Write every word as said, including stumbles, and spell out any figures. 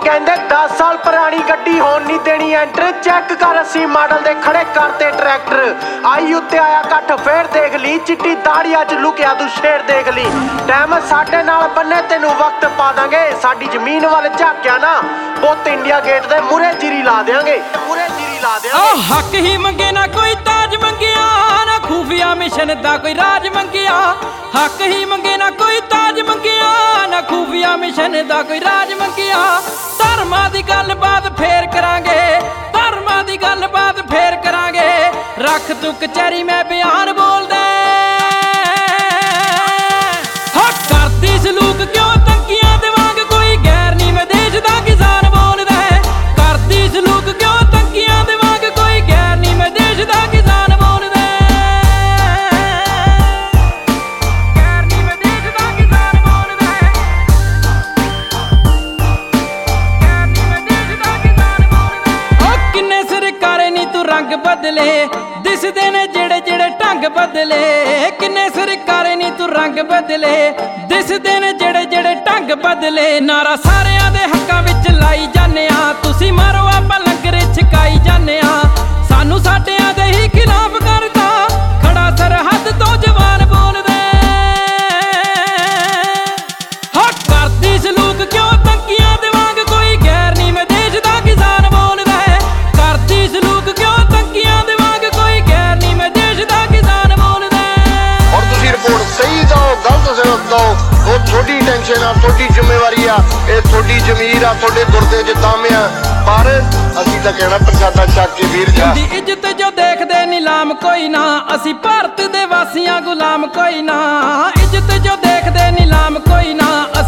कहंदे दस साल पुरानी गड्डी होन नहीं देनी एंटर। चेक कर अस्सी मॉडल दे खड़े करते ट्रैक्टर। आई उत्ते आया कट फिर देख ली, चिट्टी दाड़िया च लुकिया तू शेर देख ली। टाइम साडे नाल बन्ने तेनू वक्त पा दांगे, साडी जमीन वाल झाकिया ना पुत इंडिया गेट दे मुरे जीरी ला देंगे, मुरे जीरी ला देंगे। हक ही मंगे ना कोई ताज मंगिया, ना खुफिया मिशन दा कोई राज मंगिया। हक ही मंगे ना कोई ताज मंगिया, ना खुफिया मिशन दा कोई राज मंगिया। धर्मां दी गल बात फेर करांगे, धर्मां दी गल बात फेर करांगे। रख तू कचहरी मैं बयान बोल दे, हक करदी सलूक क्यों तंकियां दे वांग। कोई गैर नी मैं देश दा किसान बोलदा है, करदी सलूक क्यों तंकियां दे वांग। कोई गैर नी मैं देश दा किसान बोलदा है, गैर नी मैं देश दा किसान बोलदा है, गैर नी मैं देश दा किसान बोलदा है। ओ किन्ने सरकारे नी तू रंग बदले, दिसदे ने जेड़े जेड़े ढंग बदले। किन्ने सरकारे नी तू रंग बदले, दिसदे ने जेड़े जेड़े ढंग बदले। नारा सारियां दे हक्कां विच लाई जाने आ, तुसी मारो आपां लंगर छकाई जाने आ। सानू साडियां दे ही खिलाफ करदा, खड़ा सरहद तो जवान बोलदे। हक करदी सलूक क्यों तंकियां दे वांग। कोई गैर नी मैं देश दा किसान बोलदा है, करदी सलूक क्यों तंकियां दे वांग। कोई गैर नी मैं देश दा किसान बोलदा है। और तुसी रिपोर्ट सही दो गलत दो, वो थोड़ी टेंशन आ, थोड़ी जिम्मेवारी आ, ये थोड़ी जमीर आ, थोड़े गुरदे च दम आ। पर असी तां कहना प्रसादा छक के वीर जा। दी इज्जत जो देखदे नीलाम कोई ना, असी भारत दे वासियां गुलाम कोई ना। इज्जत जो देखदे नीलाम कोई ना,